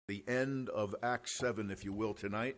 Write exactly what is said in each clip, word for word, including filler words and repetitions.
The end of Acts seven, if you will, tonight.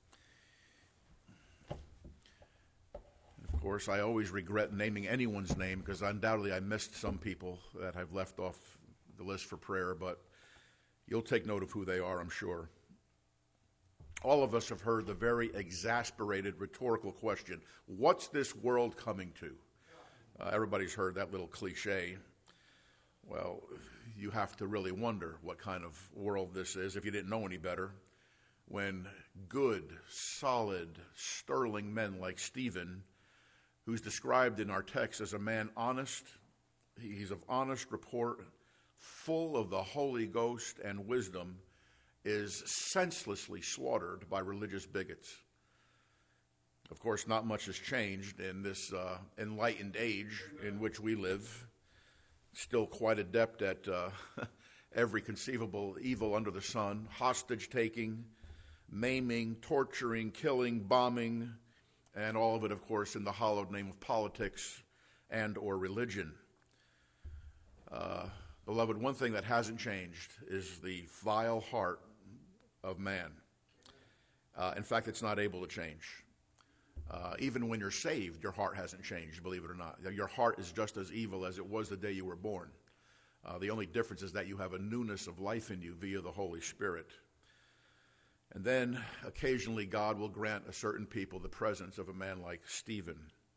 Of course, I always regret naming anyone's name because undoubtedly I missed some people that I've left off the list for prayer, but you'll take note of who they are, I'm sure. All of us have heard the very exasperated rhetorical question, what's this world coming to? Uh, everybody's heard that little cliche. Well, you have to really wonder what kind of world this is if you didn't know any better. When good, solid, sterling men like Stephen, who's described in our text as a man honest, he's of honest report, full of the Holy Ghost and wisdom, is senselessly slaughtered by religious bigots. Of course, not much has changed in this uh, enlightened age in which we live. Still quite adept at uh, every conceivable evil under the sun, hostage-taking, maiming, torturing, killing, bombing, and all of it, of course, in the hallowed name of politics and or religion. Uh, beloved, one thing that hasn't changed is the vile heart of man. Uh, in fact, it's not able to change. Uh, even when you're saved, your heart hasn't changed, believe it or not. Your heart is just as evil as it was the day you were born. Uh, the only difference is that you have a newness of life in you via the Holy Spirit. And then occasionally God will grant a certain people the presence of a man like Stephen.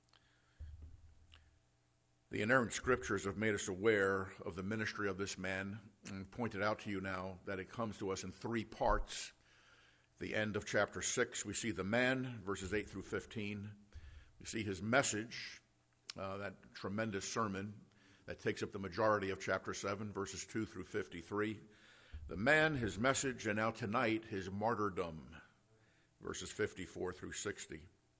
The inerrant scriptures have made us aware of the ministry of this man and pointed out to you now that it comes to us in three parts. The end of chapter six, we see the man, verses eight through fifteen. We see his message, uh, that tremendous sermon that takes up the majority of chapter seven, verses two through fifty-three. The man, his message, and now tonight, his martyrdom, verses fifty-four through sixty.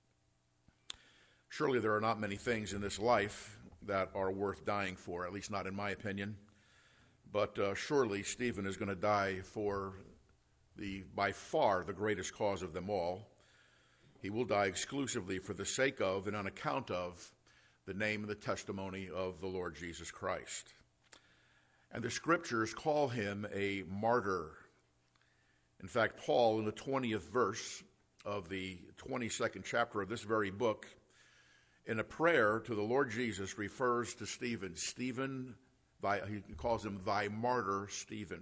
Surely there are not many things in this life that are worth dying for, at least not in my opinion. But uh, surely Stephen is going to die for the by far the greatest cause of them all. He will die exclusively for the sake of and on account of the name and the testimony of the Lord Jesus Christ. And the scriptures call him a martyr. In fact, Paul, in the twentieth verse of the twenty-second chapter of this very book, in a prayer to the Lord Jesus, refers to Stephen. Stephen, thy, he calls him thy martyr, Stephen.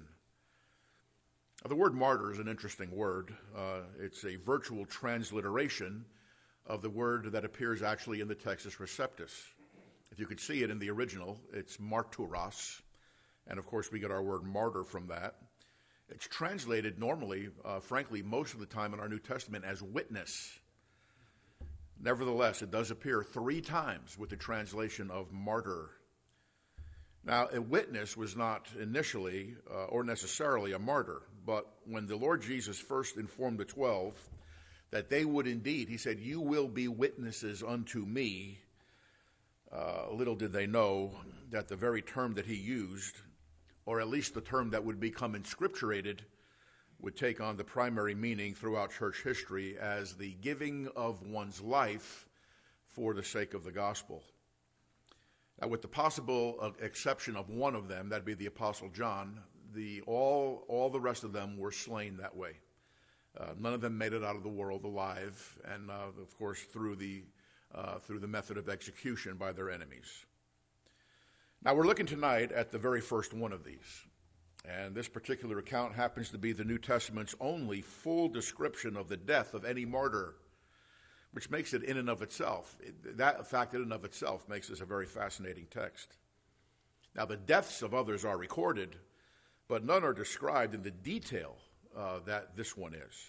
The word martyr is an interesting word. Uh, it's a virtual transliteration of the word that appears actually in the Textus Receptus. If you could see it in the original, it's marturos. And of course, we get our word martyr from that. It's translated normally, uh, frankly, most of the time in our New Testament as witness. Nevertheless, it does appear three times with the translation of martyr. Now, a witness was not initially uh, or necessarily a martyr, but when the Lord Jesus first informed the twelve that they would indeed, he said, you will be witnesses unto me, uh, little did they know that the very term that he used, or at least the term that would become inscripturated, would take on the primary meaning throughout church history as the giving of one's life for the sake of the gospel. Now, with the possible uh, exception of one of them, that'd be the Apostle John, the all all the rest of them were slain that way. Uh, none of them made it out of the world alive, and uh, of course through the uh, through the method of execution by their enemies. Now, we're looking tonight at the very first one of these, and this particular account happens to be the New Testament's only full description of the death of any martyr, which makes it in and of itself, that fact in and of itself makes this a very fascinating text. Now, the deaths of others are recorded, but none are described in the detail uh, that this one is.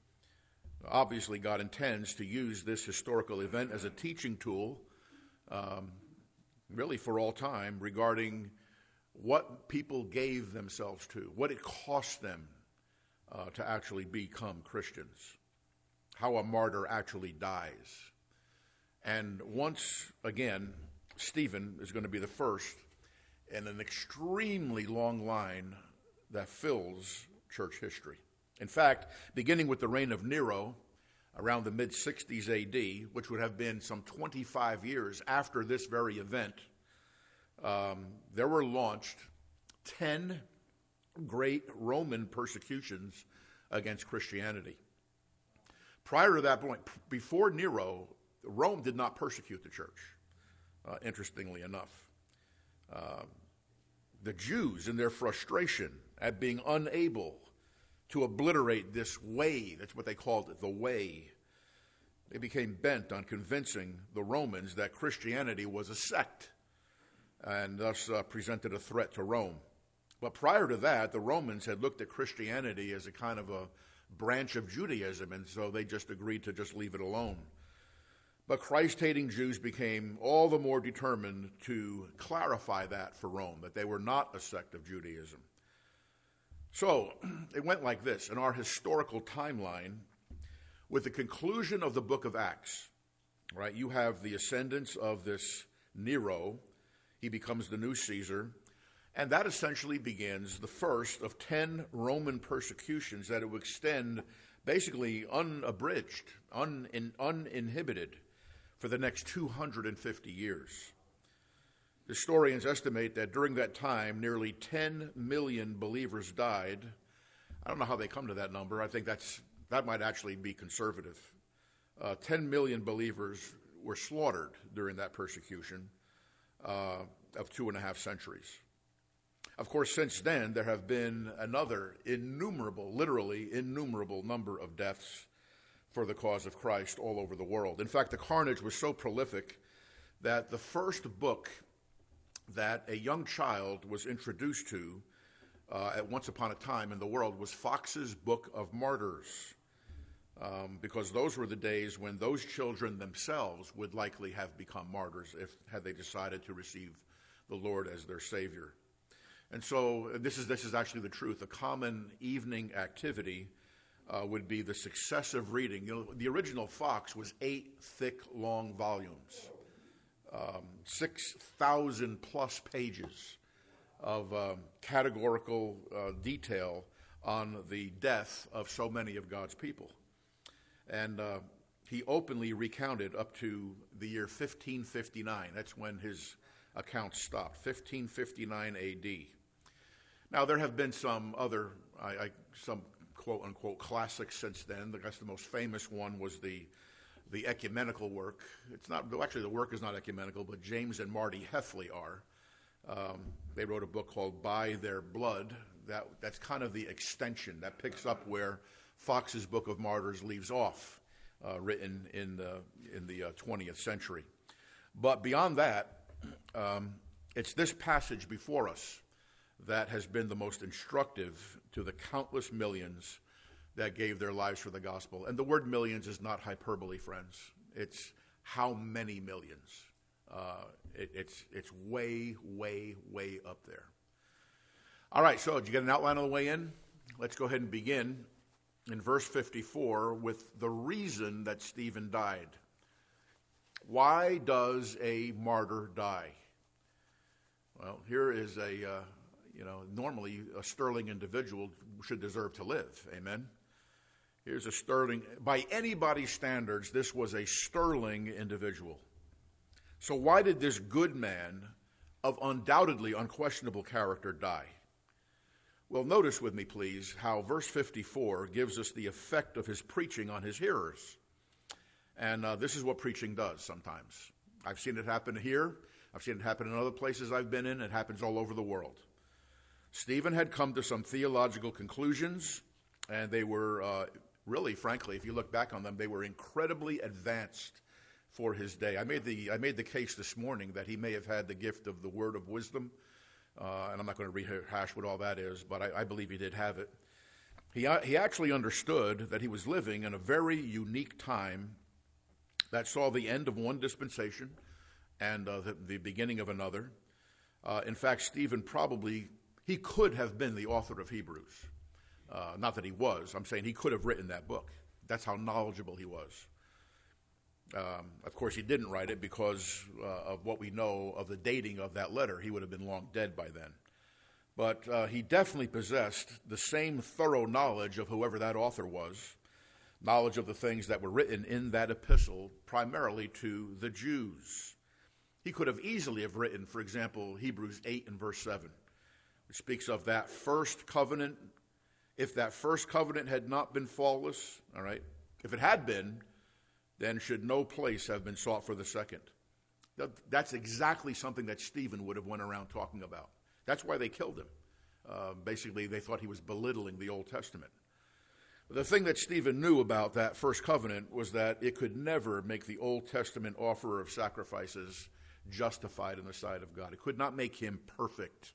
Obviously, God intends to use this historical event as a teaching tool, um, really for all time, regarding what people gave themselves to, what it cost them uh, to actually become Christians. How a martyr actually dies. And once again, Stephen is going to be the first in an extremely long line that fills church history. In fact, beginning with the reign of Nero around the mid sixties A D, which would have been some twenty-five years after this very event, um, there were launched ten great Roman persecutions against Christianity. Prior to that point, before Nero, Rome did not persecute the church, uh, interestingly enough. Uh, the Jews, in their frustration at being unable to obliterate this way, that's what they called it, the way, they became bent on convincing the Romans that Christianity was a sect and thus uh, presented a threat to Rome. But prior to that, the Romans had looked at Christianity as a kind of a branch of Judaism, and so they just agreed to just leave it alone. But Christ-hating Jews became all the more determined to clarify that for Rome, that they were not a sect of Judaism. So it went like this. In our historical timeline, with the conclusion of the book of Acts, right, you have the ascendance of this Nero. He becomes the new Caesar. And that essentially begins the first of ten Roman persecutions that would extend basically unabridged, un, in, uninhibited for the next two hundred fifty years. Historians estimate that during that time, nearly ten million believers died. I don't know how they come to that number. I think that's that might actually be conservative. Uh, ten million believers were slaughtered during that persecution uh, of two and a half centuries. Of course, since then, there have been another innumerable, literally innumerable number of deaths for the cause of Christ all over the world. In fact, the carnage was so prolific that the first book that a young child was introduced to uh, at once upon a time in the world was Fox's Book of Martyrs, um, because those were the days when those children themselves would likely have become martyrs if had they decided to receive the Lord as their Savior. And so this is this is actually the truth. A common evening activity uh, would be the successive reading. You know, the original Fox was eight thick, long volumes, um, six thousand plus pages of um, categorical uh, detail on the death of so many of God's people. And uh, he openly recounted up to the year fifteen fifty-nine. That's when his account stopped, fifteen fifty-nine A D. Now, there have been some other, I, I, some quote-unquote classics since then. I guess the most famous one was the the ecumenical work. It's not, actually the work is not ecumenical, but James and Marty Heffley are. Um, they wrote a book called By Their Blood. That That's kind of the extension. That picks up where Fox's Book of Martyrs leaves off, uh, written in the, in the uh, twentieth century. But beyond that, um, it's this passage before us that has been the most instructive to the countless millions that gave their lives for the gospel. And the word millions is not hyperbole, friends. It's how many millions. Uh, it, it's it's way, way, way up there. All right, so did you get an outline on the way in? Let's go ahead and begin in verse fifty-four with the reason that Stephen died. Why does a martyr die? Well, here is a... Uh, You know, normally a sterling individual should deserve to live. Amen? Here's a sterling, by anybody's standards, this was a sterling individual. So why did this good man of undoubtedly unquestionable character die? Well, notice with me, please, how verse fifty-four gives us the effect of his preaching on his hearers. And uh, this is what preaching does sometimes. I've seen it happen here. I've seen it happen in other places I've been in. It happens all over the world. Stephen had come to some theological conclusions, and they were uh, really, frankly, if you look back on them, they were incredibly advanced for his day. I made the I made the case this morning that he may have had the gift of the word of wisdom, uh, and I'm not going to rehash what all that is, but I, I believe he did have it. He he actually understood that he was living in a very unique time that saw the end of one dispensation and uh, the, the beginning of another. Uh, in fact, Stephen probably He could have been the author of Hebrews. Uh, not that he was. I'm saying he could have written that book. That's how knowledgeable he was. Um, of course, he didn't write it because uh, of what we know of the dating of that letter. He would have been long dead by then. But uh, he definitely possessed the same thorough knowledge of whoever that author was, knowledge of the things that were written in that epistle, primarily to the Jews. He could have easily have written, for example, Hebrews eight and verse seven. It speaks of that first covenant. If that first covenant had not been faultless, all right, if it had been, then should no place have been sought for the second. That, that's exactly something that Stephen would have went around talking about. That's why they killed him. Uh, basically, they thought he was belittling the Old Testament. The thing that Stephen knew about that first covenant was that it could never make the Old Testament offerer of sacrifices justified in the sight of God. It could not make him perfect.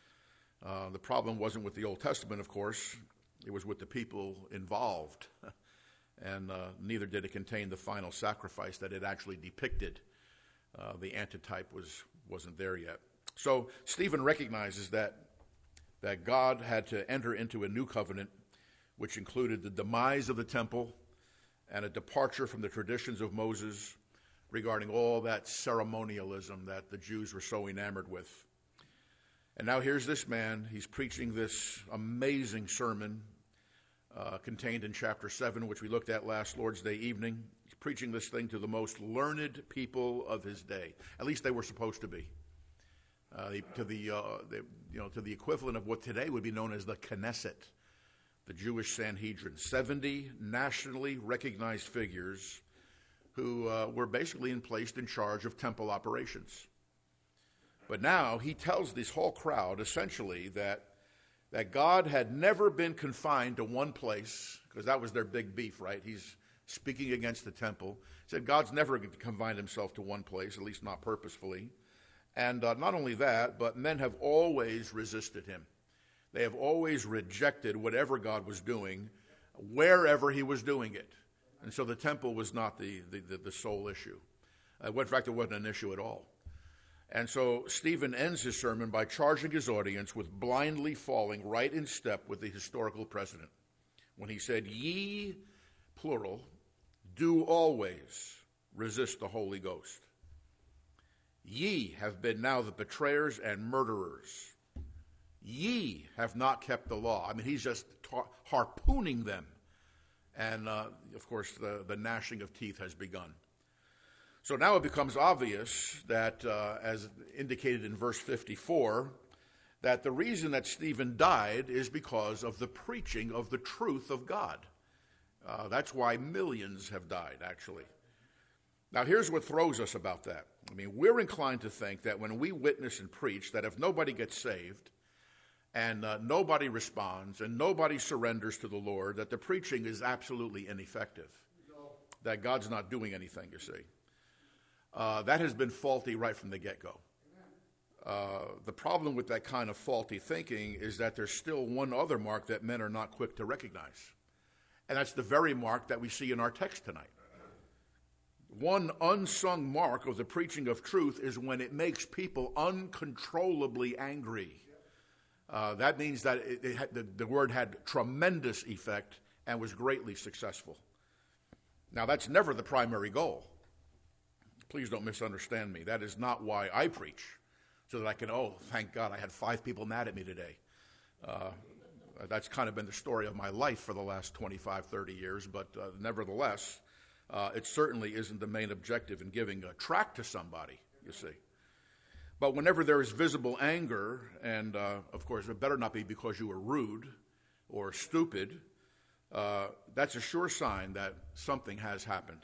Uh, the problem wasn't with the Old Testament, of course. It was with the people involved. And uh, neither did it contain the final sacrifice that it actually depicted. Uh, the antitype was, wasn't there yet. So Stephen recognizes that, that God had to enter into a new covenant, which included the demise of the temple and a departure from the traditions of Moses regarding all that ceremonialism that the Jews were so enamored with. And now here's this man. He's preaching this amazing sermon uh, contained in chapter seven, which we looked at last Lord's Day evening. He's preaching this thing to the most learned people of his day. At least they were supposed to be. Uh, the, to the, uh, the you know to the equivalent of what today would be known as the Knesset, the Jewish Sanhedrin, seventy nationally recognized figures who uh, were basically placed in charge of temple operations. But now he tells this whole crowd essentially that that God had never been confined to one place, because that was their big beef, right? He's speaking against the temple. He said God's never confined himself to one place, at least not purposefully. And uh, not only that, but men have always resisted him. They have always rejected whatever God was doing, wherever he was doing it. And so the temple was not the, the, the, the sole issue. Uh, in fact, it wasn't an issue at all. And so Stephen ends his sermon by charging his audience with blindly falling right in step with the historical precedent when he said, "Ye," plural, "do always resist the Holy Ghost. Ye have been now the betrayers and murderers. Ye have not kept the law." I mean, he's just ta- harpooning them. And, uh, of course, the, the gnashing of teeth has begun. So now it becomes obvious that, uh, as indicated in verse fifty-four, that the reason that Stephen died is because of the preaching of the truth of God. Uh, that's why millions have died, actually. Now, here's what throws us about that. I mean, we're inclined to think that when we witness and preach, that if nobody gets saved and uh, nobody responds and nobody surrenders to the Lord, that the preaching is absolutely ineffective, that God's not doing anything, you see. Uh, that has been faulty right from the get-go. Uh, the problem with that kind of faulty thinking is that there's still one other mark that men are not quick to recognize, and that's the very mark that we see in our text tonight. One unsung mark of the preaching of truth is when it makes people uncontrollably angry. Uh, that means that it, it had, the, the word had tremendous effect and was greatly successful. Now, that's never the primary goal. Please don't misunderstand me. That is not why I preach, so that I can, oh, thank God I had five people mad at me today. Uh, that's kind of been the story of my life for the last twenty-five, thirty years, but uh, nevertheless, uh, it certainly isn't the main objective in giving a tract to somebody, you see. But whenever there is visible anger, and uh, of course it better not be because you were rude or stupid, uh, that's a sure sign that something has happened.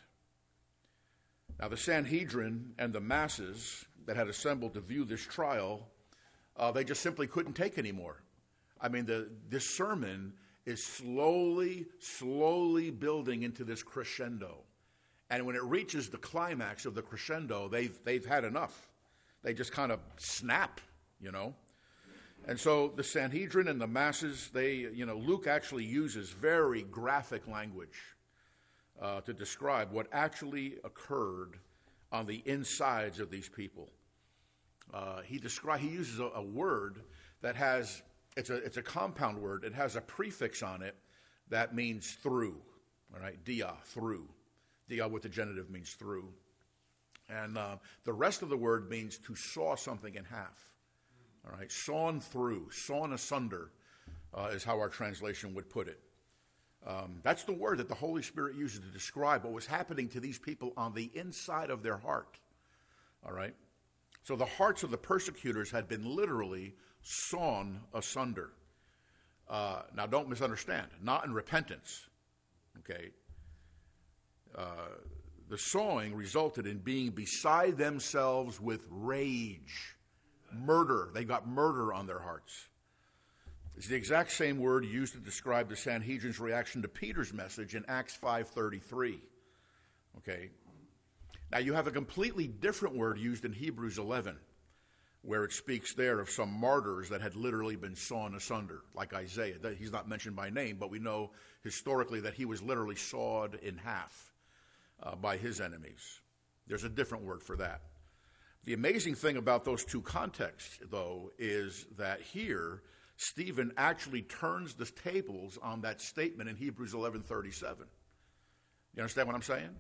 Now, the Sanhedrin and the masses that had assembled to view this trial, uh, they just simply couldn't take anymore. I mean, the, this sermon is slowly, slowly building into this crescendo. And when it reaches the climax of the crescendo, they've, they've had enough. They just kind of snap, you know. And so the Sanhedrin and the masses, they, you know, Luke actually uses very graphic language Uh, to describe what actually occurred on the insides of these people. Uh, he descri- he uses a, a word that has, it's a, it's a compound word. It has a prefix on it that means through, all right, dia, through. Dia with the genitive means through. And uh, the rest of the word means to saw something in half, all right, sawn through, sawn asunder uh, is how our translation would put it. Um, that's the word that the Holy Spirit uses to describe what was happening to these people on the inside of their heart. All right? So the hearts of the persecutors had been literally sawn asunder. Uh, now, don't misunderstand. Not in repentance. Okay? Uh, the sawing resulted in being beside themselves with rage, murder. They got murder on their hearts. It's the exact same word used to describe the Sanhedrin's reaction to Peter's message in Acts five thirty-three. Okay? Now, you have a completely different word used in Hebrews eleven, where it speaks there of some martyrs that had literally been sawn asunder, like Isaiah. He's not mentioned by name, but we know historically that he was literally sawed in half uh, by his enemies. There's a different word for that. The amazing thing about those two contexts, though, is that here Stephen actually turns the tables on that statement in Hebrews eleven thirty-seven. You understand what I'm saying?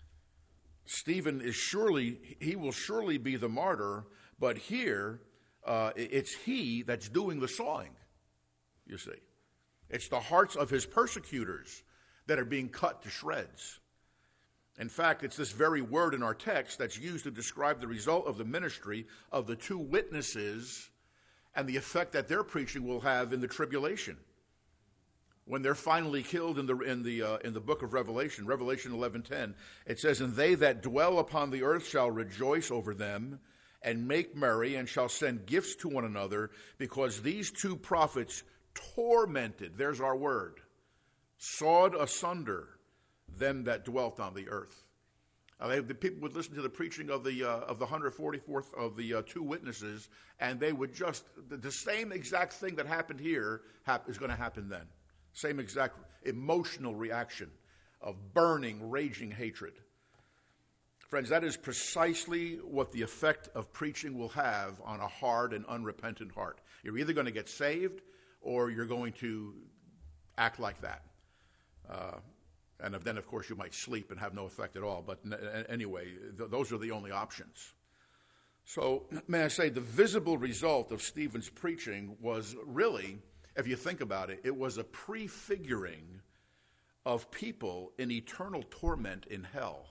Stephen is surely, he will surely be the martyr, but here uh, it's he that's doing the sawing, you see. It's the hearts of his persecutors that are being cut to shreds. In fact, it's this very word in our text that's used to describe the result of the ministry of the two witnesses and the effect that their preaching will have in the tribulation. When they're finally killed in the in the uh, in the book of Revelation, Revelation eleven ten, it says, "And they that dwell upon the earth shall rejoice over them, and make merry, and shall send gifts to one another, because these two prophets tormented," there's our word, "sawed asunder them that dwelt on the earth." Uh, they, the people would listen to the preaching of the uh, of the one hundred forty-fourth of the uh, two witnesses, and they would just, the, the same exact thing that happened here hap- is going to happen then. Same exact emotional reaction of burning, raging hatred. Friends, that is precisely what the effect of preaching will have on a hard and unrepentant heart. You're either going to get saved or you're going to act like that. Uh, and then, of course, you might sleep and have no effect at all. But anyway, th- those are the only options. So, may I say, the visible result of Stephen's preaching was really, if you think about it, it was a prefiguring of people in eternal torment in hell.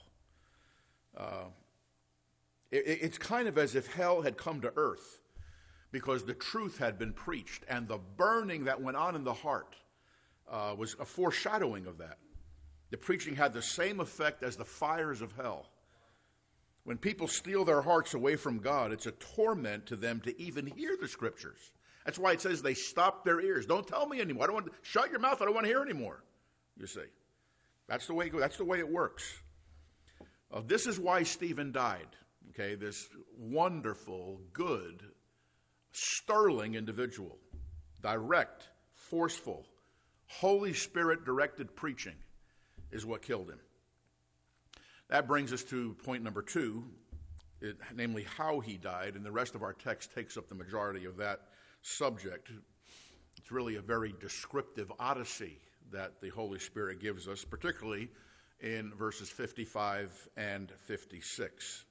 Uh, it, it's kind of as if hell had come to earth because the truth had been preached, and the burning that went on in the heart uh, was a foreshadowing of that. The preaching had the same effect as the fires of hell. When people steal their hearts away from God, it's a torment to them to even hear the scriptures. That's why it says they stop their ears. Don't tell me anymore. I don't want to, shut your mouth. I don't want to hear anymore. You see, that's the way it goes. That's the way it works. Uh, this is why Stephen died. Okay, this wonderful, good, sterling individual, direct, forceful, Holy Spirit-directed preaching is what killed him. That brings us to point number two, it, namely how he died, and the rest of our text takes up the majority of that subject. It's really a very descriptive odyssey that the Holy Spirit gives us, particularly in verses fifty-five and fifty-six.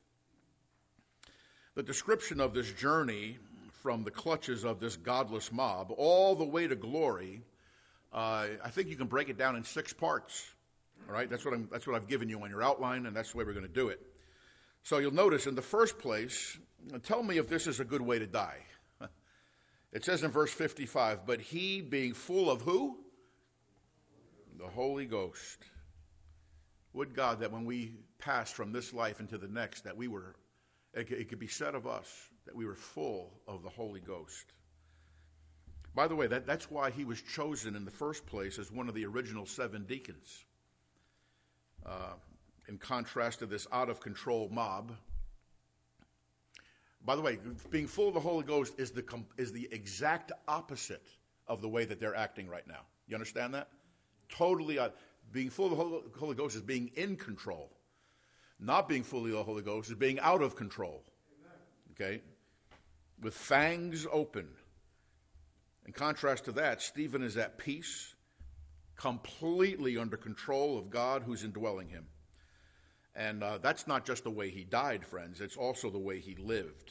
The description of this journey from the clutches of this godless mob all the way to glory, uh, I think you can break it down in six parts. All right, that's what I'm, that's what I've given you on your outline, and that's the way we're going to do it. So you'll notice, in the first place, tell me if this is a good way to die. It says in verse fifty-five, "But he, being full of" who? The Holy Ghost. Would God that when we pass from this life into the next, that we were, it could be said of us, that we were full of the Holy Ghost. By the way, that, that's why he was chosen in the first place as one of the original seven deacons. Uh, in contrast to this out-of-control mob. By the way, being full of the Holy Ghost is the is the exact opposite of the way that they're acting right now. You understand that? Totally. Uh, being full of the Holy Ghost is being in control. Not being full of the Holy Ghost is being out of control. Okay? With fangs open. In contrast to that, Stephen is at peace, completely under control of God who's indwelling him. And uh, that's not just the way he died, friends. It's also the way he lived.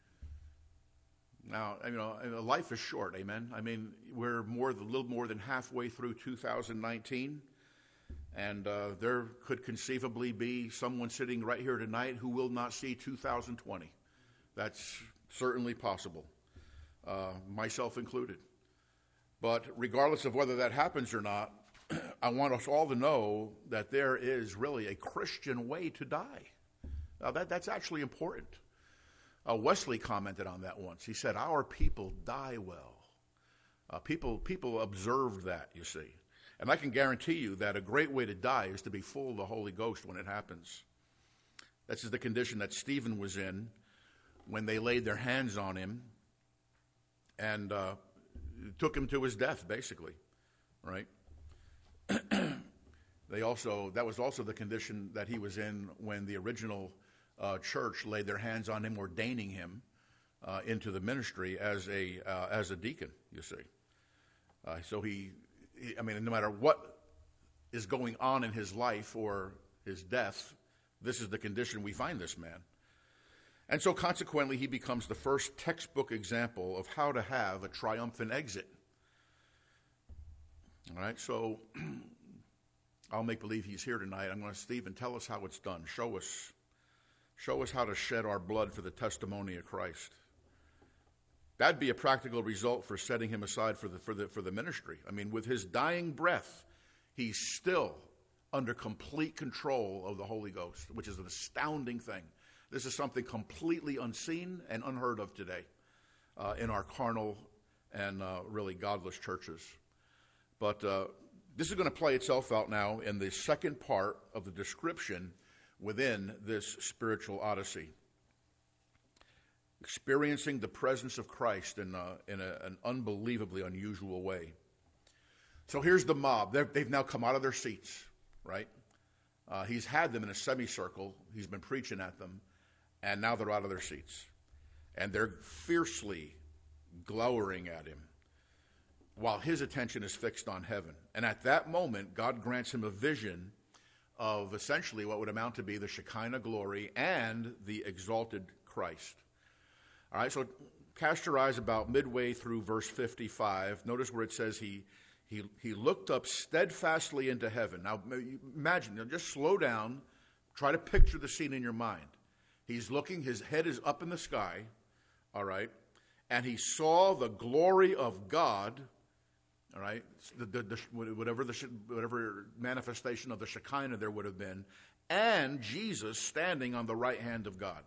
Now, you know, life is short, amen? I mean, we're more, a little more than halfway through two thousand nineteen, and uh, there could conceivably be someone sitting right here tonight who will not see two thousand twenty. That's certainly possible. uh, myself included. But regardless of whether that happens or not, I want us all to know that there is really a Christian way to die. Now that, that's actually important. Uh, Wesley commented on that once. He said, our people die well. Uh, people, people observed that, you see. And I can guarantee you that a great way to die is to be full of the Holy Ghost when it happens. This is the condition that Stephen was in when they laid their hands on him and uh, took him to his death, basically, right? They also, that was also the condition that he was in when the original uh, church laid their hands on him, ordaining him uh, into the ministry as a uh, as a deacon, you see. Uh, so he, he, I mean, no matter what is going on in his life or his death, this is the condition we find this man. And so consequently, he becomes the first textbook example of how to have a triumphant exit. All right, so I'll make believe he's here tonight. I'm going to, Stephen, tell us how it's done. Show us, show us how to shed our blood for the testimony of Christ. That'd be a practical result for setting him aside for the for the for the ministry. I mean, with his dying breath, he's still under complete control of the Holy Ghost, which is an astounding thing. This is something completely unseen and unheard of today uh, in our carnal and uh, really godless churches. But uh, this is going to play itself out now in the second part of the description within this spiritual odyssey. Experiencing the presence of Christ in, uh, in a, an unbelievably unusual way. So here's the mob. They're, they've now come out of their seats, right? Uh, he's had them in a semicircle. He's been preaching at them. And now they're out of their seats. And they're fiercely glowering at him while his attention is fixed on heaven. And at that moment, God grants him a vision of essentially what would amount to be the Shekinah glory and the exalted Christ. All right, so cast your eyes about midway through verse fifty-five. Notice where it says he he he looked up steadfastly into heaven. Now imagine, you know, just slow down, try to picture the scene in your mind. He's looking, his head is up in the sky, all right, and he saw the glory of God, all right, the, the, the, whatever the whatever manifestation of the Shekinah there would have been, and Jesus standing on the right hand of God.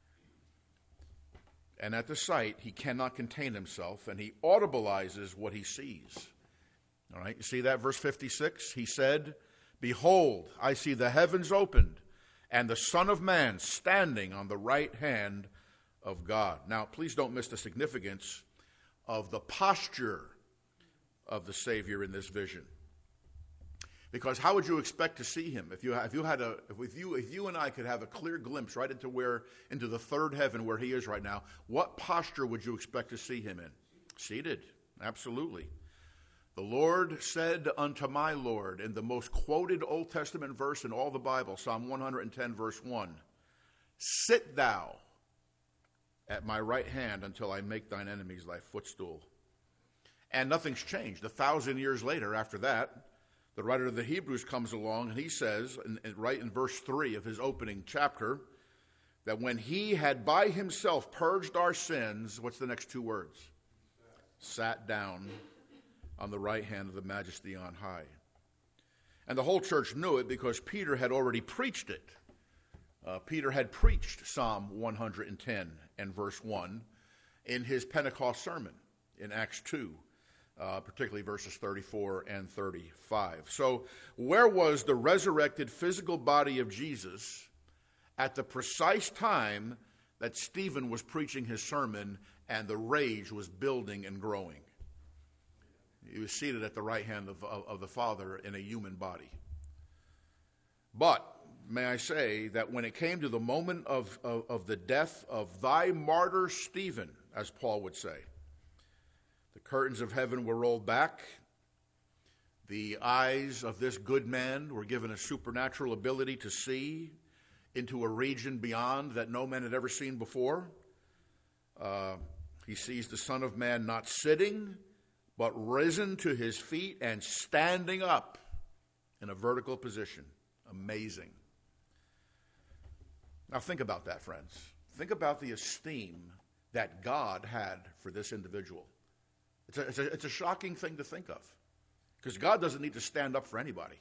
And at the sight, he cannot contain himself, and he audibilizes what he sees. All right, you see that, verse fifty-six? He said, "Behold, I see the heavens opened, and the Son of Man standing on the right hand of God." Now, please don't miss the significance of the posture of the Savior in this vision. Because how would you expect to see him if you if you had a if you if you and I could have a clear glimpse right into where into the third heaven where he is right now? What posture would you expect to see him in? Seated, absolutely. The Lord said unto my Lord, in the most quoted Old Testament verse in all the Bible, Psalm one hundred ten, verse one, "Sit thou at my right hand until I make thine enemies thy footstool." And nothing's changed. A thousand years later, after that, the writer of the Hebrews comes along and he says, in, in, right in verse three of his opening chapter, that when he had by himself purged our sins, what's the next two words? Sat down on the right hand of the Majesty on high. And the whole church knew it because Peter had already preached it. Uh, Peter had preached Psalm one hundred ten and verse one in his Pentecost sermon in Acts two. Uh, particularly verses thirty-four and thirty-five. So where was the resurrected physical body of Jesus at the precise time that Stephen was preaching his sermon and the rage was building and growing? He was seated at the right hand of, of, of the Father in a human body. But may I say that when it came to the moment of, of, of the death of thy martyr Stephen, as Paul would say, the curtains of heaven were rolled back. The eyes of this good man were given a supernatural ability to see into a region beyond that no man had ever seen before. Uh, he sees the Son of Man not sitting, but risen to his feet and standing up in a vertical position. Amazing. Now think about that, friends. Think about the esteem that God had for this individual. It's a, it's a, it's a shocking thing to think of, because God doesn't need to stand up for anybody.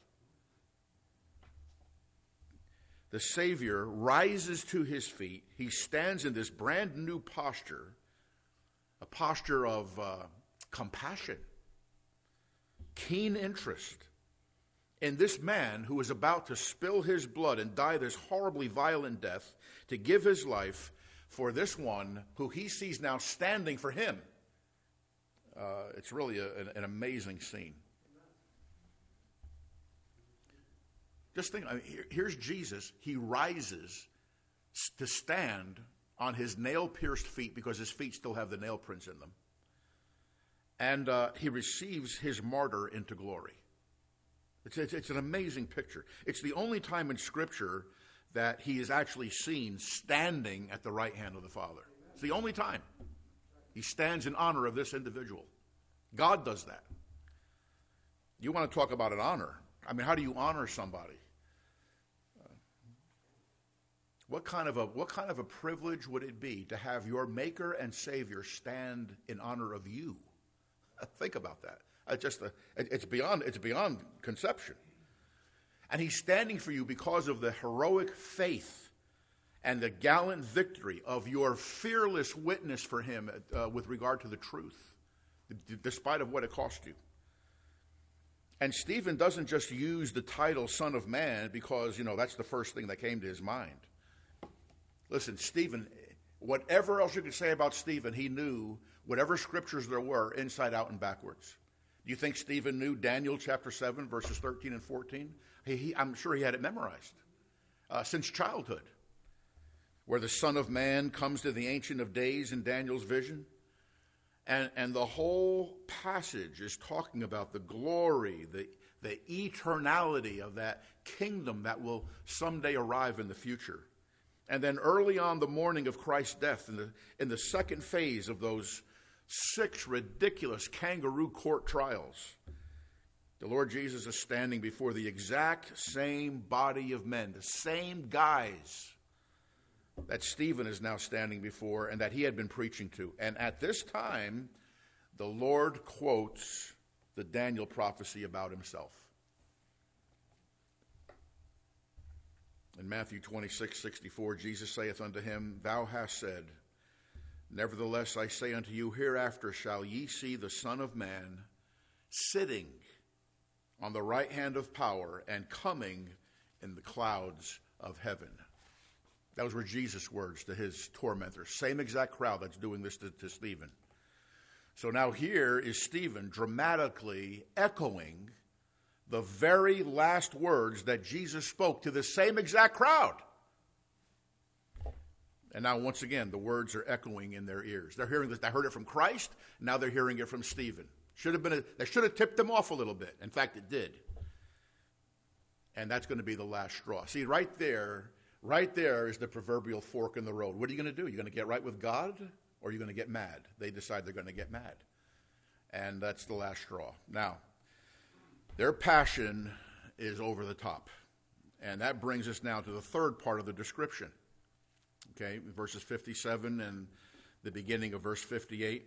The Savior rises to his feet. He stands in this brand new posture, a posture of uh, compassion, keen interest in this man who is about to spill his blood and die this horribly violent death to give his life for this one who he sees now standing for him. Uh, it's really a, an, an amazing scene. Just think, I mean, here, here's Jesus. He rises to stand on his nail-pierced feet because his feet still have the nail prints in them. And uh, he receives his martyr into glory. It's, it's, it's an amazing picture. It's the only time in Scripture that he is actually seen standing at the right hand of the Father. It's the only time. He stands in honor of this individual. God does that. You want to talk about an honor. I mean, how do you honor somebody? Uh, what kind of a what kind of a privilege would it be to have your Maker and Savior stand in honor of you? Think about that. It's just a, it's beyond it's beyond conception. And he's standing for you because of the heroic faith and the gallant victory of your fearless witness for him uh, with regard to the truth, despite of what it cost you. And Stephen doesn't just use the title Son of Man because, you know, that's the first thing that came to his mind. Listen, Stephen, whatever else you could say about Stephen, he knew whatever scriptures there were inside out and backwards. Do you think Stephen knew Daniel chapter seven, verses thirteen and fourteen? He, he, I'm sure he had it memorized uh, since childhood, where the Son of Man comes to the Ancient of Days in Daniel's vision. And, and the whole passage is talking about the glory, the, the eternality of that kingdom that will someday arrive in the future. And then early on the morning of Christ's death, in the, in the second phase of those six ridiculous kangaroo court trials, the Lord Jesus is standing before the exact same body of men, the same guys that Stephen is now standing before and that he had been preaching to. And at this time, the Lord quotes the Daniel prophecy about himself. In Matthew twenty-six, sixty-four, Jesus saith unto him, Thou hast said, Nevertheless I say unto you, hereafter shall ye see the Son of Man sitting on the right hand of power and coming in the clouds of heaven. Those were Jesus' words to his tormentors. Same exact crowd that's doing this to, to Stephen. So now here is Stephen dramatically echoing the very last words that Jesus spoke to the same exact crowd. And now once again, the words are echoing in their ears. They're hearing this. They heard it from Christ. Now they're hearing it from Stephen. Should have been a, they should have tipped them off a little bit. In fact, it did. And that's going to be the last straw. See, right there, right there is the proverbial fork in the road. What are you going to do? You're going to get right with God, or are you going to get mad? They decide they're going to get mad. And that's the last straw. Now, their passion is over the top. And that brings us now to the third part of the description. Okay, verses fifty-seven and the beginning of verse fifty-eight.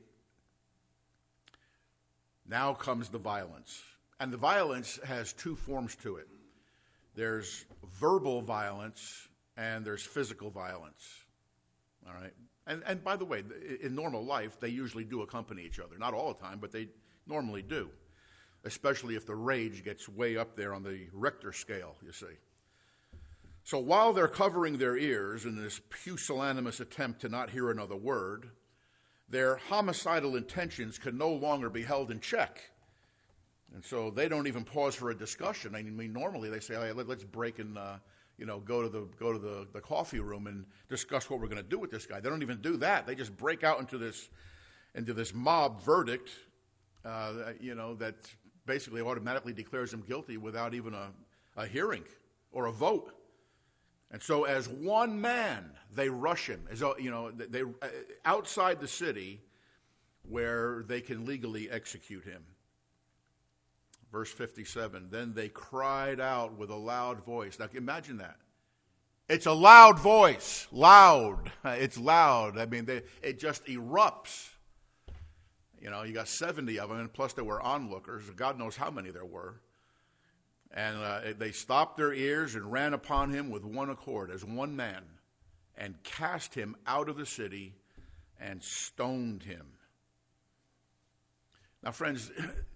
Now comes the violence. And the violence has two forms to it. There's verbal violence and there's physical violence. All right? And, and by the way, in normal life, they usually do accompany each other. Not all the time, but they normally do. Especially if the rage gets way up there on the Richter scale, you see. So while they're covering their ears in this pusillanimous attempt to not hear another word, their homicidal intentions can no longer be held in check. And so they don't even pause for a discussion. I mean, normally they say, hey, let's break and uh, you know, go to the go to the, the coffee room and discuss what we're going to do with this guy. They don't even do that. They just break out into this into this mob verdict, uh, you know, that basically automatically declares him guilty without even a, a hearing or a vote. And so as one man, they rush him, as you know, they outside the city where they can legally execute him. Verse fifty-seven, then they cried out with a loud voice. Now imagine that. It's a loud voice. Loud. It's loud. I mean, they, it just erupts. You know, you got seventy of them, and plus there were onlookers. God knows how many there were. And uh, they stopped their ears and ran upon him with one accord, as one man, and cast him out of the city and stoned him. Now, friends,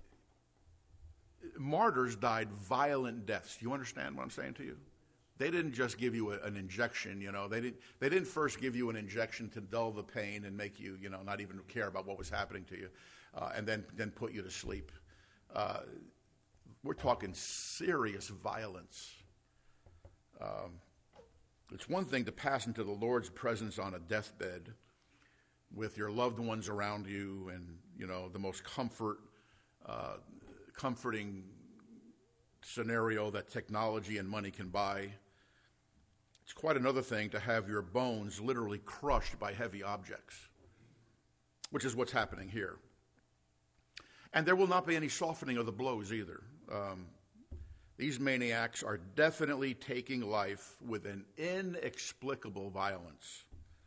martyrs died violent deaths. Do you understand what I'm saying to you? They didn't just give you a, an injection, you know. They didn't, they didn't first give you an injection to dull the pain and make you, you know, not even care about what was happening to you, uh, and then, then put you to sleep. Uh, we're talking serious violence. Um, it's one thing to pass into the Lord's presence on a deathbed with your loved ones around you and, you know, the most comfort, uh, comforting scenario that technology and money can buy. It's quite another thing to have your bones literally crushed by heavy objects, which is what's happening here. And there will not be any softening of the blows either. Um, these maniacs are definitely taking life with an inexplicable violence.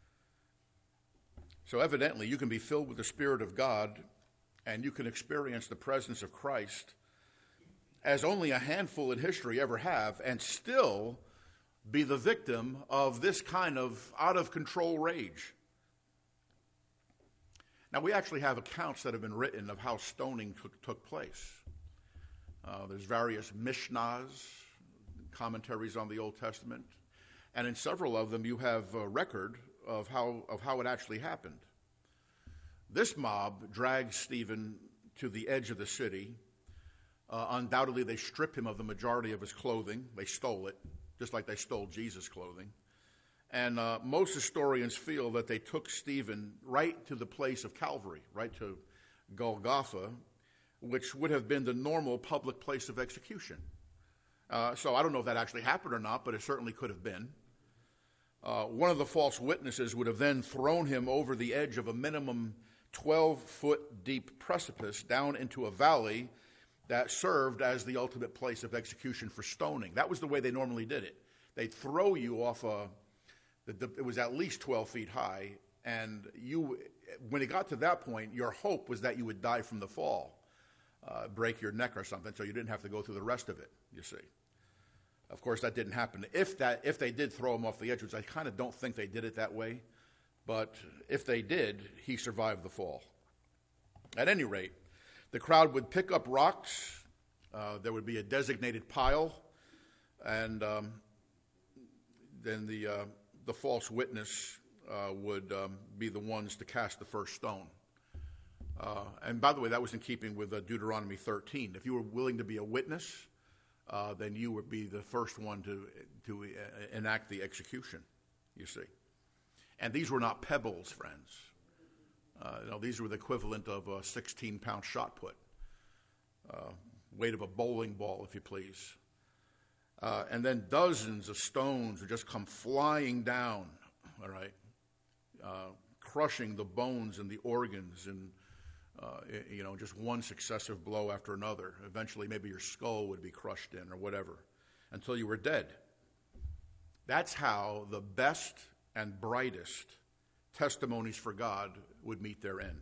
So evidently, you can be filled with the Spirit of God, and you can experience the presence of Christ as only a handful in history ever have, and still be the victim of this kind of out-of-control rage. Now, we actually have accounts that have been written of how stoning took, took place. Uh, there's various Mishnahs, commentaries on the Old Testament, and in several of them you have a record of how, of how it actually happened. This mob drags Stephen to the edge of the city. Uh, undoubtedly, they strip him of the majority of his clothing. They stole it, just like they stole Jesus' clothing. And uh, most historians feel that they took Stephen right to the place of Calvary, right to Golgotha, which would have been the normal public place of execution. Uh, so I don't know if that actually happened or not, but it certainly could have been. Uh, one of the false witnesses would have then thrown him over the edge of a minimum twelve-foot deep precipice down into a valley that served as the ultimate place of execution for stoning. That was the way they normally did it. They'd throw you off a, the, the, it was at least twelve feet high, and you, when it got to that point, your hope was that you would die from the fall, uh, break your neck or something, so you didn't have to go through the rest of it, you see. Of course, that didn't happen. If that, if they did throw him off the edge, which I kind of don't think they did it that way, but if they did, he survived the fall. At any rate, the crowd would pick up rocks. Uh, there would be a designated pile, and um, then the uh, the false witness uh, would um, be the ones to cast the first stone. Uh, and by the way, that was in keeping with uh, Deuteronomy thirteen. If you were willing to be a witness, uh, then you would be the first one to to uh, enact the execution. You see, and these were not pebbles, friends. Uh, you know, these were the equivalent of a sixteen-pound shot put, uh, weight of a bowling ball, if you please. Uh, and then dozens of stones would just come flying down, all right, uh, crushing the bones and the organs, and uh, you know, just one successive blow after another. Eventually, maybe your skull would be crushed in, or whatever, until you were dead. That's how the best and brightest testimonies for God would meet their end.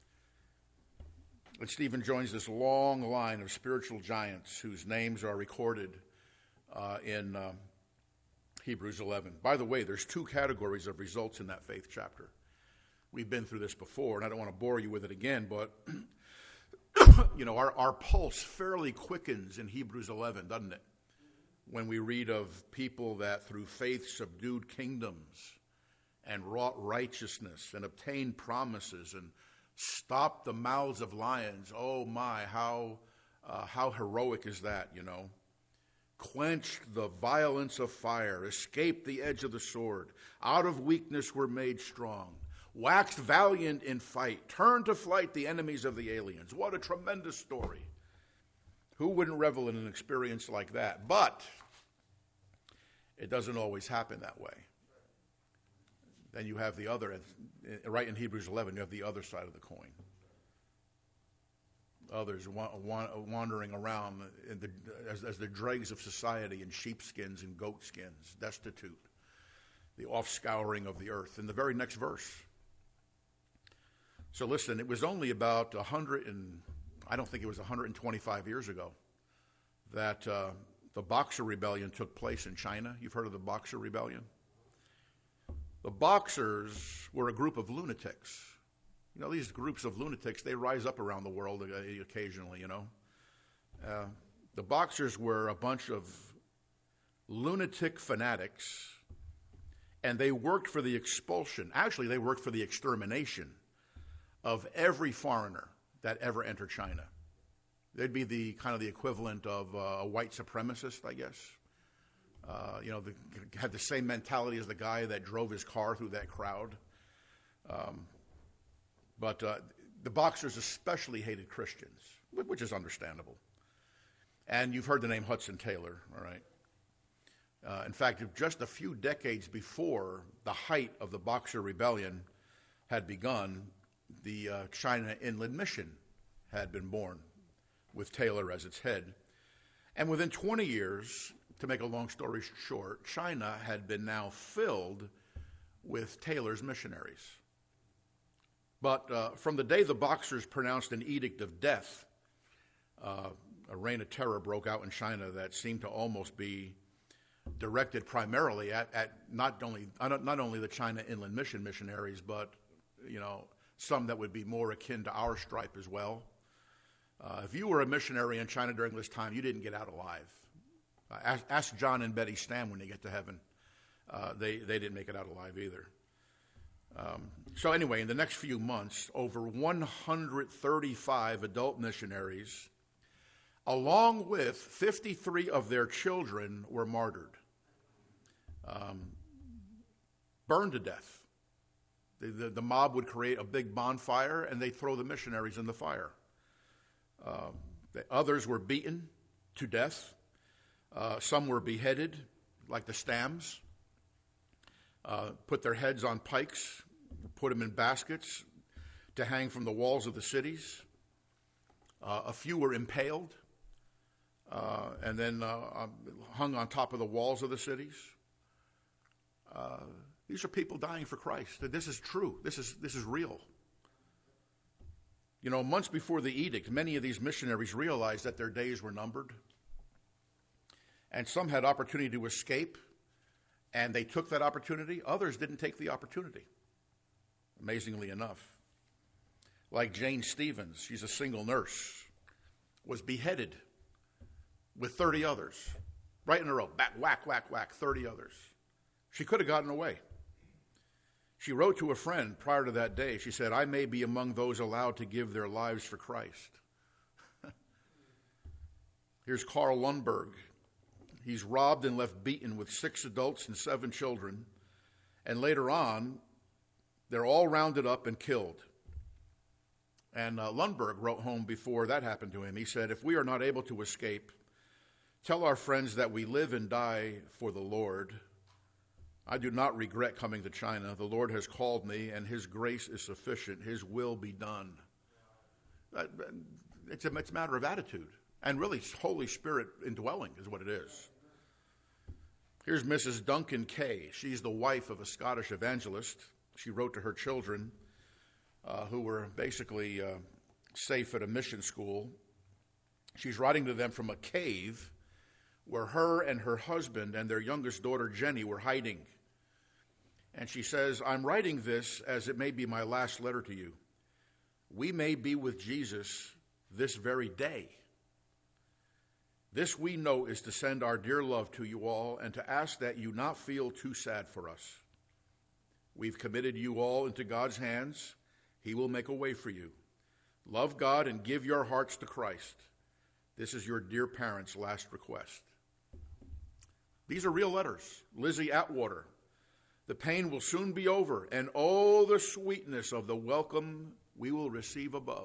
And Stephen joins this long line of spiritual giants whose names are recorded uh, in um, Hebrews eleven. By the way, there's two categories of results in that faith chapter. We've been through this before, and I don't want to bore you with it again, but you know, our, our pulse fairly quickens in Hebrews eleven, doesn't it? When we read of people that through faith subdued kingdoms and wrought righteousness and obtained promises and stopped the mouths of lions. Oh my, how uh, how heroic is that, you know? Quenched the violence of fire, escaped the edge of the sword, out of weakness were made strong, waxed valiant in fight, turned to flight the enemies of the aliens. What a tremendous story. Who wouldn't revel in an experience like that? But it doesn't always happen that way. Then you have the other, right in Hebrews eleven, you have the other side of the coin. Others wandering around in the, as, as the dregs of society in sheepskins and goatskins, destitute, the offscouring of the earth, in the very next verse. So listen, it was only about a hundred and, I don't think it was one hundred twenty-five years ago that uh, the Boxer Rebellion took place in China. You've heard of the Boxer Rebellion? The Boxers were a group of lunatics. You know, these groups of lunatics, they rise up around the world occasionally, you know. Uh, the Boxers were a bunch of lunatic fanatics, and they worked for the expulsion. Actually, they worked for the extermination of every foreigner that ever entered China. They'd be the kind of the equivalent of uh, a white supremacist, I guess. Uh, you know, the, had the same mentality as the guy that drove his car through that crowd. Um, but uh, the Boxers especially hated Christians, which is understandable. And you've heard the name Hudson Taylor, all right? Uh, in fact, just a few decades before the height of the Boxer Rebellion had begun, the uh, China Inland Mission had been born, with Taylor as its head. And within twenty years, to make a long story short, China had been now filled with Taylor's missionaries. But uh, from the day the Boxers pronounced an edict of death, uh, a reign of terror broke out in China that seemed to almost be directed primarily at, at not only not only the China Inland Mission missionaries, but you know some that would be more akin to our stripe as well. Uh, if you were a missionary in China during this time, you didn't get out alive. Uh, ask, ask John and Betty Stam when they get to heaven. Uh, they, they didn't make it out alive either. Um, so anyway, in the next few months, over one hundred thirty-five adult missionaries, along with fifty-three of their children, were martyred, um, burned to death. The, the, the mob would create a big bonfire, and they'd throw the missionaries in the fire. Uh, the others were beaten to death. Uh, some were beheaded, like the Stams, uh, put their heads on pikes, put them in baskets to hang from the walls of the cities. Uh, a few were impaled uh, and then uh, hung on top of the walls of the cities. Uh, these are people dying for Christ. This is true. This is this is real. You know, months before the edict, many of these missionaries realized that their days were numbered. And some had opportunity to escape, and they took that opportunity. Others didn't take the opportunity, amazingly enough. Like Jane Stevens, she's a single nurse, was beheaded with thirty others, right in a row, back, whack, whack, whack, thirty others. She could have gotten away. She wrote to a friend prior to that day. She said, "I may be among those allowed to give their lives for Christ." Here's Carl Lundberg. He's robbed and left beaten with six adults and seven children. And later on, they're all rounded up and killed. And uh, Lundberg wrote home before that happened to him. He said, "If we are not able to escape, tell our friends that we live and die for the Lord. I do not regret coming to China. The Lord has called me, and his grace is sufficient. His will be done." It's a, it's a matter of attitude. And really, Holy Spirit indwelling is what it is. Here's Missus Duncan Kay. She's the wife of a Scottish evangelist. She wrote to her children, uh, who were basically uh, safe at a mission school. She's writing to them from a cave where her and her husband and their youngest daughter, Jenny, were hiding. And she says, "I'm writing this as it may be my last letter to you. We may be with Jesus this very day. This we know is to send our dear love to you all and to ask that you not feel too sad for us. We've committed you all into God's hands. He will make a way for you. Love God and give your hearts to Christ. This is your dear parents' last request." These are real letters. Lizzie Atwater. "The pain will soon be over, and oh, the sweetness of the welcome we will receive above.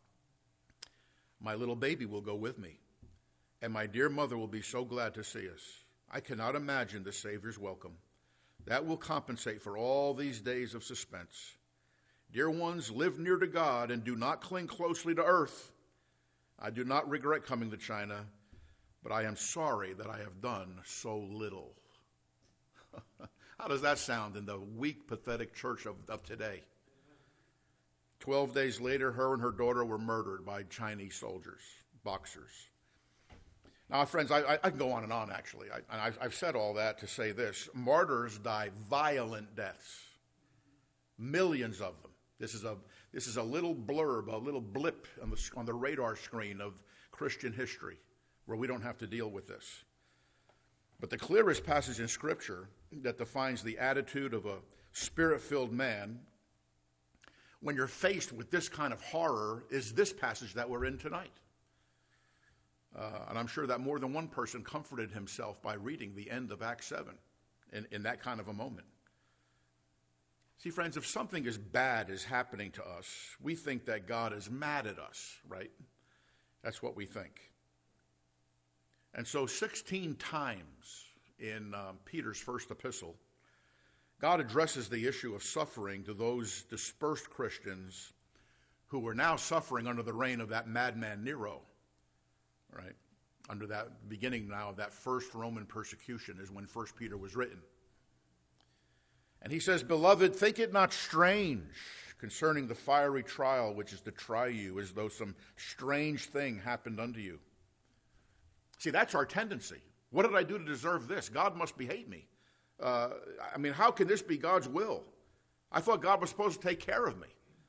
My little baby will go with me, and my dear mother will be so glad to see us. I cannot imagine the Savior's welcome. That will compensate for all these days of suspense. Dear ones, live near to God and do not cling closely to earth. I do not regret coming to China, but I am sorry that I have done so little." How does that sound in the weak, pathetic church of, of today? Twelve days later, her and her daughter were murdered by Chinese soldiers, boxers. Now, friends, I, I, I can go on and on, actually. I, and I've, I've said all that to say this. Martyrs die violent deaths. Millions of them. This is a, this is a little blurb, a little blip on the, on the radar screen of Christian history where we don't have to deal with this. But the clearest passage in Scripture that defines the attitude of a Spirit-filled man when you're faced with this kind of horror is this passage that we're in tonight. Uh, and I'm sure that more than one person comforted himself by reading the end of Acts seven in, in that kind of a moment. See, friends, if something as bad is happening to us, we think that God is mad at us, right? That's what we think. And so sixteen times in um, Peter's first epistle, God addresses the issue of suffering to those dispersed Christians who were now suffering under the reign of that madman Nero, right? Under that beginning now of that first Roman persecution is when First Peter was written. And he says, "Beloved, think it not strange concerning the fiery trial which is to try you, as though some strange thing happened unto you." See, that's our tendency. What did I do to deserve this? God must be hate me. Uh, I mean, how can this be God's will? I thought God was supposed to take care of me.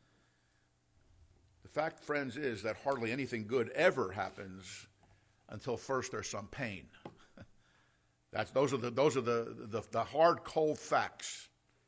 The fact, friends, is that hardly anything good ever happens until first there's some pain. That's those are the those are the, the the hard, cold facts.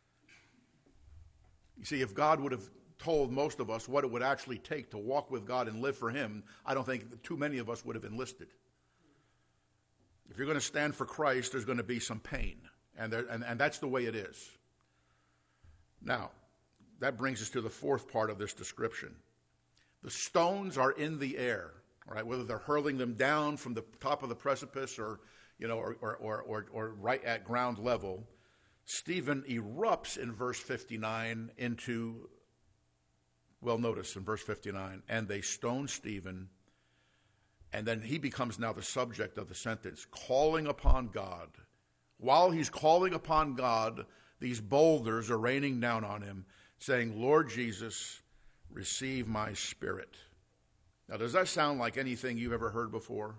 You see, if God would have told most of us what it would actually take to walk with God and live for Him, I don't think too many of us would have enlisted. If you're going to stand for Christ, there's going to be some pain, and, there, and, and that's the way it is. Now, that brings us to the fourth part of this description. The stones are in the air, right? Whether they're hurling them down from the top of the precipice or, you know, or, or, or, or, or right at ground level. Stephen erupts in verse fifty-nine into, well, notice in verse fifty-nine, and they stoned Stephen. And then he becomes now the subject of the sentence, calling upon God. While he's calling upon God, these boulders are raining down on him, saying, "Lord Jesus, receive my spirit." Now, does that sound like anything you've ever heard before?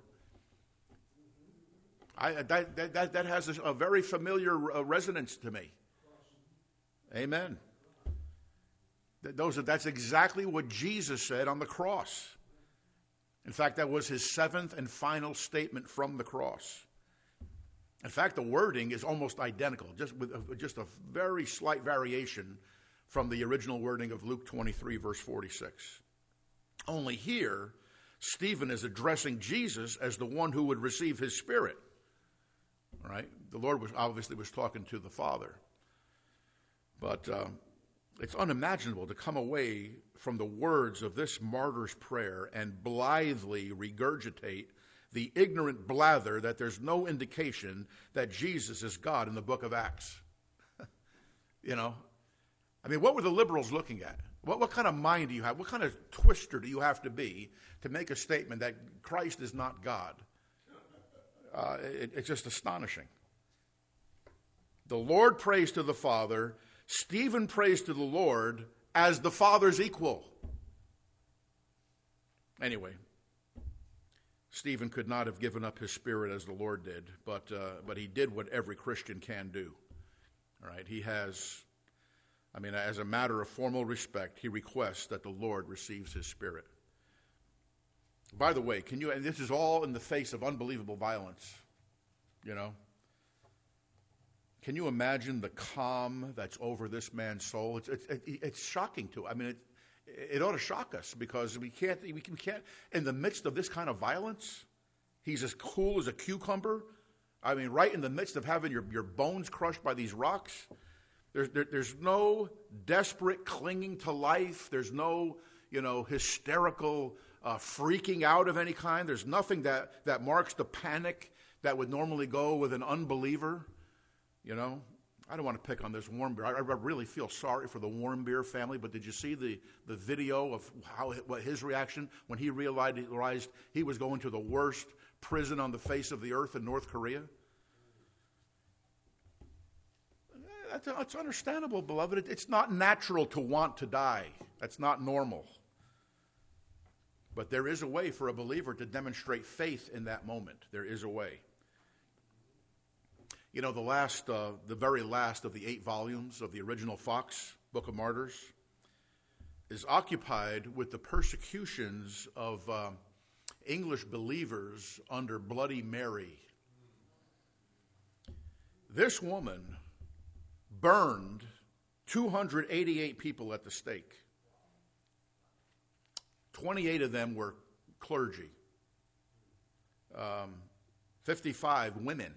I, that, that, that has a, a very familiar uh, resonance to me. Amen. Those are, that's exactly what Jesus said on the cross. In fact, that was his seventh and final statement from the cross. In fact, the wording is almost identical, just with a, just a very slight variation from the original wording of Luke twenty-three, verse forty-six. Only here, Stephen is addressing Jesus as the one who would receive his spirit. Right? The Lord was obviously was talking to the Father. But um, it's unimaginable to come away from the words of this martyr's prayer and blithely regurgitate the ignorant blather that there's no indication that Jesus is God in the book of Acts. You know? I mean, what were the liberals looking at? What, what kind of mind do you have? What kind of twister do you have to be to make a statement that Christ is not God? Uh, it, it's just astonishing. The Lord prays to the Father. Stephen prays to the Lord as the Father's equal. Anyway, Stephen could not have given up his spirit as the Lord did, but uh, but he did what every Christian can do. All right, he has, I mean, as a matter of formal respect, he requests that the Lord receives his spirit. By the way, can you, and this is all in the face of unbelievable violence, you know. Can you imagine the calm that's over this man's soul? It's, it's, it's shocking to, I mean, it, it ought to shock us because we can't, we can't, in the midst of this kind of violence, he's as cool as a cucumber. I mean, right in the midst of having your, your bones crushed by these rocks. There's, there, there's no desperate clinging to life. There's no, you know, hysterical uh, freaking out of any kind. There's nothing that, that marks the panic that would normally go with an unbeliever. You know, I don't want to pick on this Warmbier. I, I really feel sorry for the Warmbier family, but did you see the, the video of how what his reaction when he realized, realized he was going to the worst prison on the face of the earth in North Korea? that's, that's understandable, beloved. It, it's not natural to want to die. That's not normal. But there is a way for a believer to demonstrate faith in that moment. There is a way. You know, the last, uh, the very last of the eight volumes of the original Fox Book of Martyrs is occupied with the persecutions of uh, English believers under Bloody Mary. This woman burned two hundred eighty-eight people at the stake. twenty-eight of them were clergy. Um, fifty-five women.